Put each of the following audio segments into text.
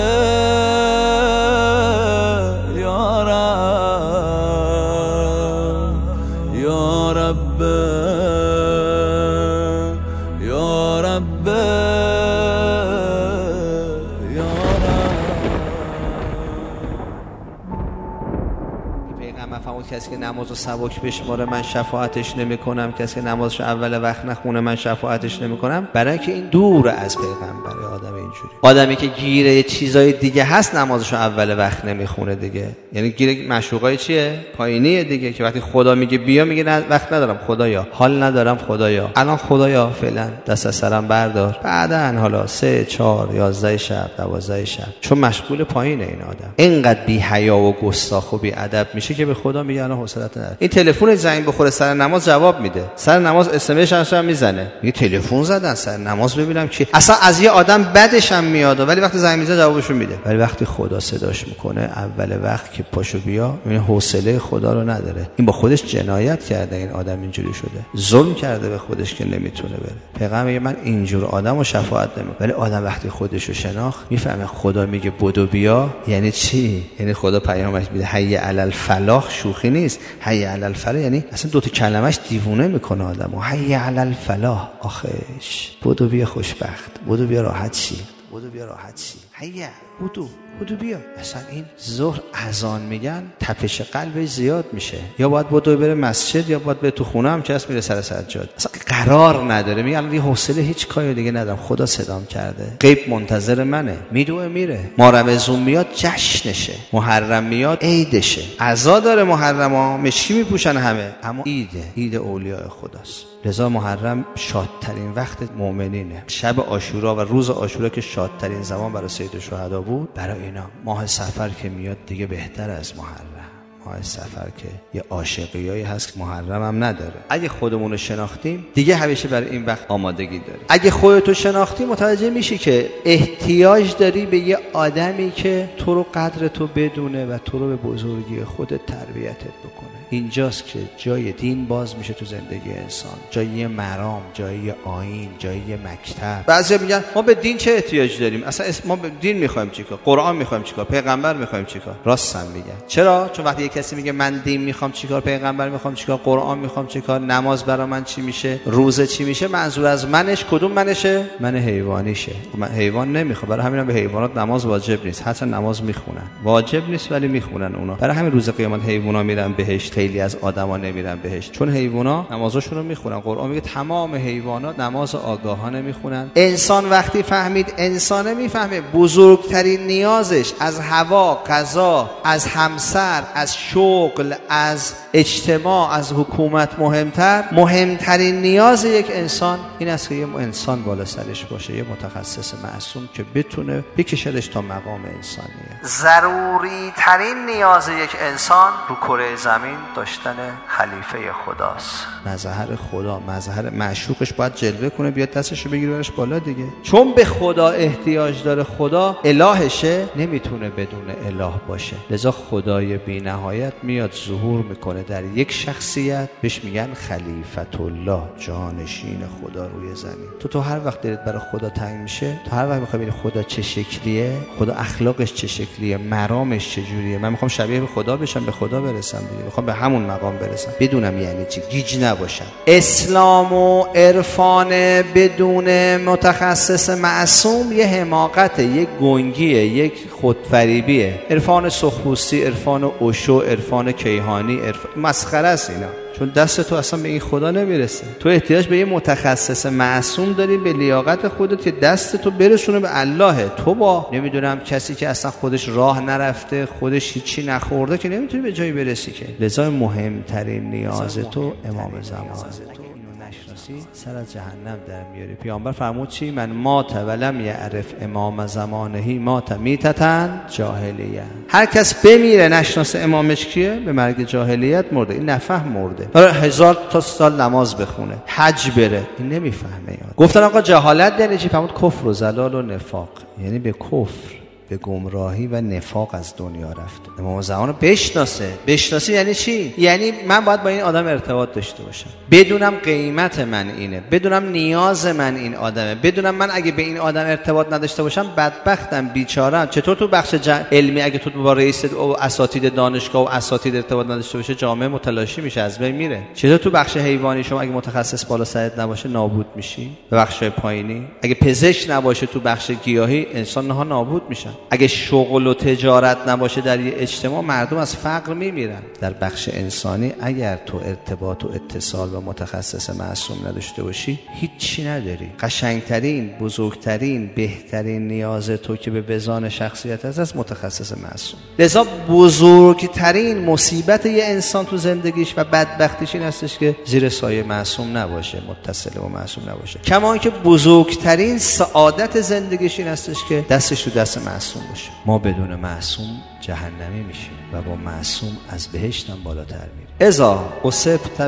یا رب یا رب یا رب یا رب. پیغمبر فرمود کسی که نمازو سبک بشماره من شفاعتش نمی‌کنم، کسی که نمازشو اول وقت نخونه من شفاعتش نمی‌کنم. برای اینکه این دور از پیغمبر. آدم اینجوری، آدمی که گیره یه چیزای دیگه هست نمازشو اول وقت نمیخونه دیگه. یعنی گیره معشوقای چیه؟ پایینیه دیگه، که وقتی خدا میگه بیا میگه نه وقت ندارم خدایا، حال ندارم خدایا، الان خدایا فعلا دست از سرم بردار، بعدن حالا 3 4 11 شب 12 شب، چون مشغول پایینه این آدم. اینقدر بی حیا و گستاخ و بی ادب میشه که به خدا میگه الان حوصله‌ات ندارم. این تلفن زنگ بخوره سر نماز جواب میده، سر نماز اس ام اس هم میزنه، میگه تلفن زدن سر نماز ببینم کی. اصلا از یه آدم بعدش هم میاد، ولی وقتی زنگ میزنه جوابشو میده. ولی وقتی خدا صداش میکنه اول وقت که پاشو بیا، این حوصله خدا رو نداره. این با خودش جنایت کرده، این آدم اینجوری شده، ظلم کرده به خودش که نمیتونه بره. پیغمبر میگه من اینجور آدمو شفاعت نمیکنم. ولی آدم وقتی خودشو شناخت میفهمه خدا میگه بدو بیا یعنی چی. یعنی خدا پیامش میده حی علی الفلاح، شوخی نیست. حی علی الفلاح یعنی اصلا دو تا کلمش دیوونه میکنه آدمو. حی علی الفلاح، آخش بدو بیا خوشبخت، بدو بیا راحت شی، بدو بیا راحت شی، هیا بدو بیا. اصلا این ظهر اذان میگن تپش قلبش زیاد میشه، یا باید بدو بره مسجد یا باید بره تو خونه هم که هست میره سر سجاد. اصلا قرار نداره، میگه الان حوصله هیچ کاری دیگه ندارم، خدا صدام کرده، غیب منتظر منه، میدوه میره. ما رمضان میاد جشنشه، محرم میاد عیدشه. عزا داره محرما، مشکی میپوشن همه، اما عید اولیاء خداست. لذا محرم شادترین وقت مؤمنینه. شب عاشورا و روز عاشورا که شادترین زمان برای سید شهدا بود، برای اینا ماه صفر که میاد دیگه بهتر از محرم. ماه صفر که یه عاشقیایی هست که محرم هم نداره. اگه خودمون رو شناختیم دیگه همیشه برای این وقت آمادگی داریم. اگه خودتو شناختی متوجه میشی که احتیاج داری به یه آدمی که تو رو قدر تو بدونه و تو رو به بزرگی خودت تربیتت بکنه. اینجاست که جای دین باز میشه تو زندگی انسان، جای یه مرام، جای یه آیین، جای یه مکتب. بعضیا میگن ما به دین چه احتیاج داریم؟ اصلا ما به دین میخوایم چیکار؟ قرآن میخوایم چیکار؟ پیغمبر میخوایم چیکار؟ راست هم میگن. چرا؟ چون وقتی کسی میگه من دین میخوام چیکار، پیغمبر میخوام چیکار، قرآن میخوام چیکار، نماز برای من چی میشه، روزه چی میشه، منظور از منش کدوم منشه؟ من حیوانیشه. من حیوان نمیخوام، برای همین به حیوانات نماز واجب نیست. حتی نماز میخونن، واجب نیست ولی میخونن اونا. برای همین روز قیامت حیونا میرن بهشت، خیلی از آدما نمیرن بهشت، چون حیونا نمازشون رو میخونن. قرآن میگه تمام حیوانات نماز آگاهانه میخونن. انسان وقتی فهمید انسانه، میفهمه بزرگترین نیازش از هوا، غذا، از همسر، از شغل، از اجتماع، از حکومت مهمترین نیاز یک انسان این است که یه انسان بالا سرش باشه، یه متخصص معصوم که بتونه بکشدش تا مقام انسانیه. ضروری ترین نیاز یک انسان رو کره زمین داشتن خلیفه خداست. مظهر خدا، مظهر معشوقش باید جلوه کنه، بیاد دستشو بگیره برش بالا دیگه. چون به خدا احتیاج داره، خدا الهشه، نمیتونه بدون اله باشه. لذا خدای بی نهایت میاد ظهور میکنه در یک شخصیت، بهش میگن خلیفت الله، جانشین خدا روی زمین. تو هر وقت دلت برای خدا تنگ میشه، تو هر وقت میخوای ببینی خدا چه شکلیه، خدا اخلاقش چه شکلیه، مرامش چه جوریه، من میخوام شبیه به خدا بشم، به خدا برسم دیگه، میخوام به همون مقام برسم، بدونم یعنی چی، گیج نباشم. اسلام و عرفان بدون متخصص معصوم یه حماقته، یک گنگیه، یک خودفریبیه. عرفان سخوسی، عرفان اوشو، عرفان کیهانی، مسخره است اینا. چون دست تو اصلا به این خدا نمیرسه. تو احتیاج به یه متخصص معصوم داری، به لیاقت خودت که دست تو برسونه به الله. تو با نمیدونم کسی که اصلا خودش راه نرفته، خودش هیچی نخورده، که نمیتونی به جایی برسی که. لذا مهمترین نیاز تو امام زمان. سر از جهنم در میاری. پیامبر فرمود چی؟ من مات ولم یعرف امام زمانه مات میتتن جاهلیه. هر کس بمیره نشناسه امامش کیه، به مرگ جاهلیت مرده. این نفهم مرده. داره 1000 تا سال نماز بخونه، حج بره، این نمیفهمه. گفتن آقا جهالت یعنی چی؟ فرمود کفر و زلال و نفاق، یعنی به کفر به گمراهی و نفاق از دنیا رفته. امام زمان رو بشناسه یعنی چی؟ یعنی من باید با این آدم ارتباط داشته باشم، بدونم قیمت من اینه، بدونم نیاز من این آدمه، بدونم من اگه به این آدم ارتباط نداشته باشم بدبختم، بیچارم. چطور تو بخش علمی اگه تو با رئیس و اساتید دانشگاه و اساتید ارتباط نداشته باشه جامعه متلاشی میشه، از بین میره. چطور تو بخش حیوانی شما اگه متخصص بالا سرت نباشه نابود میشی؟ به بخش پایینی اگه پزشک نباشه تو بخش گیاهی انسان ها نابود میشن. اگه شغل و تجارت نباشه در یه اجتماع مردم از فقر میمیرن. در بخش انسانی اگر تو ارتباط و اتصال با متخصص معصوم نداشته باشی هیچی نداری. قشنگترین، بزرگترین، بهترین نیاز تو که به وزان شخصیت هست از متخصص معصوم. لذا بزرگترین مصیبت یه انسان تو زندگیش و بدبختیش این هستش که زیر سایه معصوم نباشه، متصل با معصوم نباشه. کما اینکه بزرگترین سعادت زندگیش این هستش که دستش تو دست معصوم باشه. ما بدون معصوم جهنمی میشیم و با معصوم از بهشت هم بالاتر میریم. اذا اصبت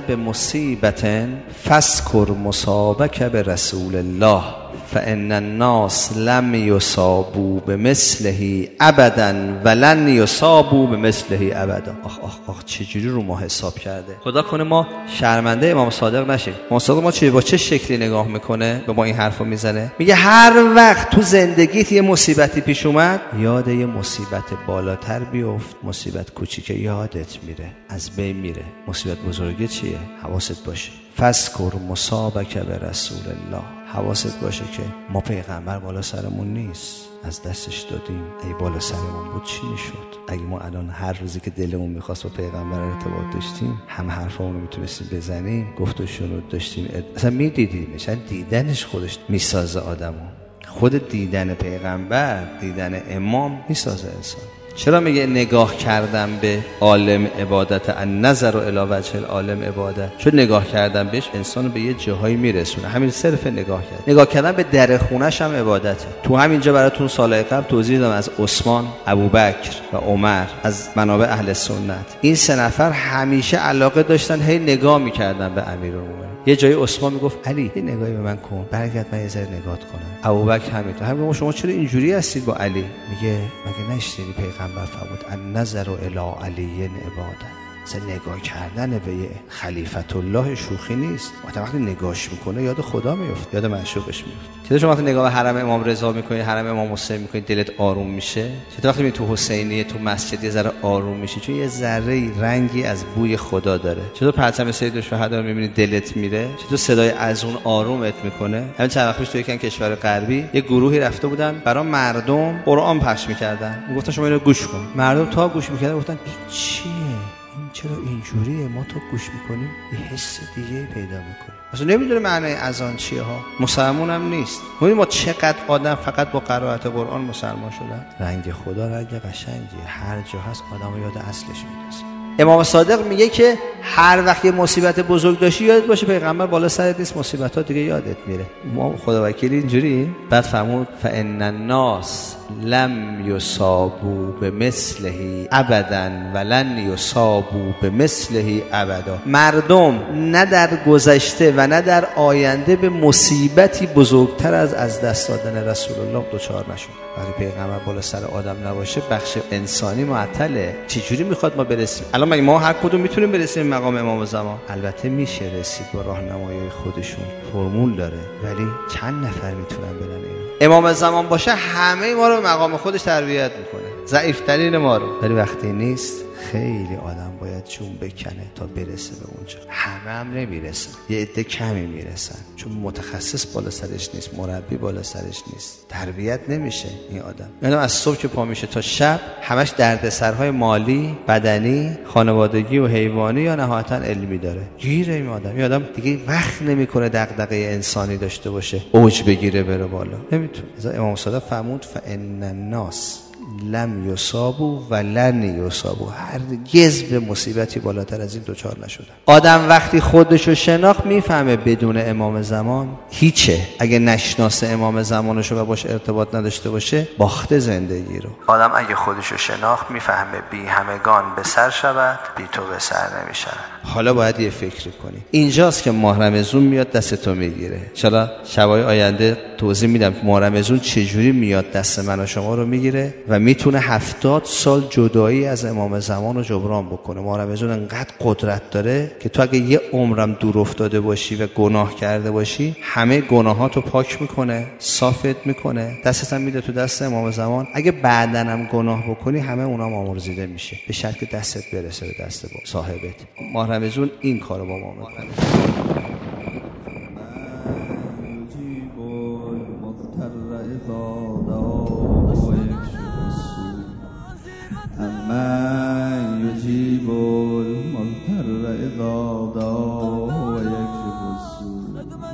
بمصیبة فاذکر مصابک برسول الله فان الناس لم یصابوا بمثله ابدا ولن یصابوا بمثله ابدا. آخ چجوری رو ما حساب کرده. خدا کنه ما شرمنده امام صادق نشیم. امام صادق ما با چه شکلی نگاه میکنه به ما این حرفو میزنه؟ میگه هر وقت تو زندگیت یه مصیبتی پیش اومد یاد یه مصیبت بالاتر بیفت، مصیبت کوچیکه یادت میره، از بین میره. مصیبت بزرگه چیه؟ حواست باشه. فاذکر مصابک برسول الله. حواست باشه که ما پیغمبر بالا سرمون نیست، از دستش دادیم. اگه بالا سرمون بود چی میشد؟ اگه ما الان هر روزی که دلمون میخواست با پیغمبر ارتباط داشتیم، هم حرفامون رو میتونستیم بزنیم، گفت و شنود داشتیم، اصلا میدیدیمش. دیدنش خودش میسازه آدمو. خود دیدن پیغمبر، دیدن امام میسازه انسان. چرا میگه نگاه کردم به عالم عبادت، النظر الی وجه العالم عبادت؟ چون نگاه کردم بهش انسانو به یه جاهایی میرسونه. همین صرف نگاه کردن به در خونش هم عبادته. تو همینجا براتون سال قبل توضیح دادم از عثمان، ابوبکر و عمر، از منابع اهل سنت. این سه نفر همیشه علاقه داشتن هی نگاه میکردن به امیرالمومنین. یه جایی عثمان میگفت علی یه نگاهی به من کن، برگرد من یه ذره نگات کنم. ابوبکر همینطور. شما چرا اینجوری هستید با علی؟ میگه مگه نشنیدی پیغمبر فرمود النظر الی علی عباده؟ مثلا نگاه کردن به یه خلیفت الله شوخی نیست. وقتی نگاهش میکنه یاد خدا میفته، یاد معشوقش میفته. چطور شما وقتی نگاه به حرم امام رضا میکنی، حرم امام حسین میکنی، دلت آروم میشه؟ چطور وقتی میری تو حسینیه، تو مسجد یه ذره آروم میشی؟ چون یه ذره رنگی از بوی خدا داره. چطور پرچم سید الشهدا رو میبینی دلت میره؟ چطور صدای اذان آرومت میکنه؟ همین چند وقت پیش تو یک کشور غربی یه گروهی رفته بودن برای مردم قرآن پخش میکردن. میگفتن شما اینو گوش کن. مردم تا گوش میکردن گفتن چیه؟ چرا اینجوریه؟ ما تو گوش میکنیم یه حس دیگه پیدا میکنیم. اصلا نمیدونه معنی اذان چیه ها. مسلمون هم نیست. ما چقدر آدم فقط با قرائت قرآن مسلمان شدن. رنگ خدا رنگ قشنگیه، هر جا هست آدمو یاد اصلش میرسه. امام صادق میگه که هر وقت یه مصیبت بزرگ داشتی یادت باشه پیغمبر بالا سرت نیست، مصیبت‌ها دیگه یادت میره. ما خدا وکیلی اینجوری. بعد فرمود فان الناس لم یصابوا بمثله ابدا ولن یصابوا بمثله ابدا. مردم نه در گذشته و نه در آینده به مصیبتی بزرگتر از دست دادن رسول الله دچار نشد. وقتی پیغمبر بالا سر آدم نباشه بخش انسانی معطله. چجوری میخواد ما برسیم؟ الان مگه ما هر کدوم میتونیم برسیم مقام امام زمان؟ البته میشه رسید با راهنمایی خودشون، فرمول داره، ولی چند نفر میتونن برن اینو؟ امام زمان باشه همه ما رو به مقام خودش تربیت میکنه، ضعیف‌ترین ما رو. ولی وقتی نیست خیلی آدم باید جون بکنه تا برسه به اونجا. همه هم نمیرسن، یه عده کمی میرسن چون متخصص بالا سرش نیست، مربی بالا سرش نیست، تربیت نمیشه این آدم. یعنی از صبح که پا میشه تا شب همش دردسرهای مالی، بدنی، خانوادگی و حیوانی یا نهایتا علمی داره. گیره این آدم دیگه وقت نمیکنه دغدغه انسانی داشته باشه، اوج بگیره بره بالا، نمیتونه. امام صادق فرمود فان الناس لم یصابوا ولن یصابوا. هرگز به مصیبتی بالاتر از این دوچار نشدن. آدم وقتی خودشو شناخت میفهمه بدون امام زمان هیچه. اگه نشناسه امام زمانشو و باش ارتباط نداشته باشه باخته زندگی رو. آدم اگه خودشو شناخت میفهمه بی همگان به سر شود، بی تو به سر نمیشود. حالا باید یه فکری کنی. اینجاست که ماه رمضان میاد دستتو میگیره. ان شاءالله شبای آینده توضیح میدم که ماه رمضان چجوری میاد دست من و شما رو میگیره و میتونه 70 سال جدایی از امام زمان رو جبران بکنه. ماه رمضان انقدر قدرت داره که تو اگه یه عمرم دور افتاده باشی و گناه کرده باشی، همه گناهاتو پاک میکنه، صافت میکنه، دستت هم میده تو دست امام زمان. اگه بعداً هم گناه بکنی، همه اونام آمرزیده میشه، به شرط که دستت برسه به دست صاحبت. ماه رمضان این کارو با ما میکنه. أمن يجيب المضطر إذا دعاه ويكشف السوء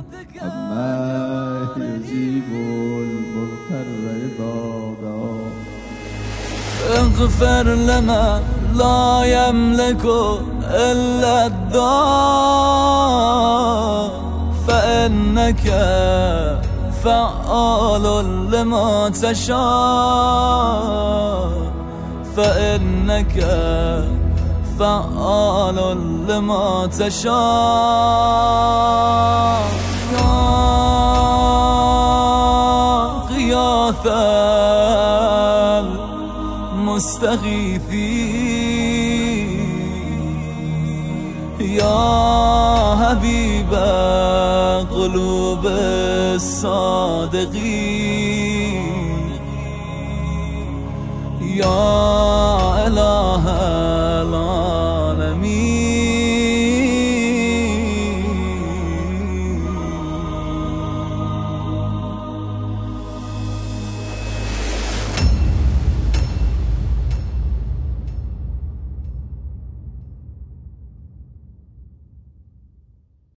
أمن يجيب المضطر إذا دعاه اغفر لمن لا يملك إلا الدعاء فإنك فعال لما تشاء فإنك فعال لما تشاء يا غياث المستغيثين يا حبيب قلوب الصادقين يا